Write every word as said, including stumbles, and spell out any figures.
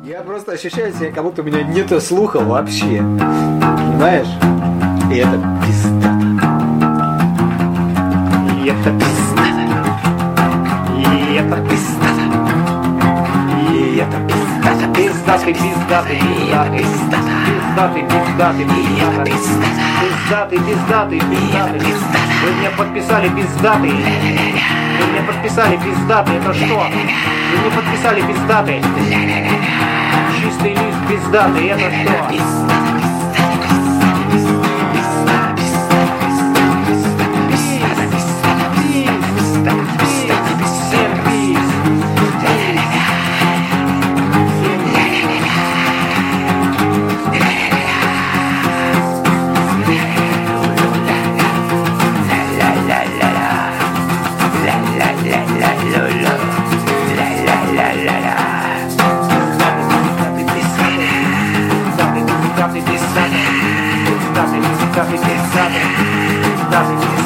Я просто ощущаю себя, как будто у меня нету слуха вообще. Понимаешь? И это пиздато. И это пиздато. И это пиздато. И это пиздато. Пиздатый, пиздатый, пиздатый. Пиздатый, пиздатый, пиздатый. Пиздатый, пиздатый, пиздатый. Вы мне подписали пиздатый. Вы мне подписали пиздатый. Это что? Вы мне подписали пиздатый. Чистый лист пиздатый. Это что? Пиздатый, пиздатый, пиздатый, пиздатый, пиздатый, пиздатый.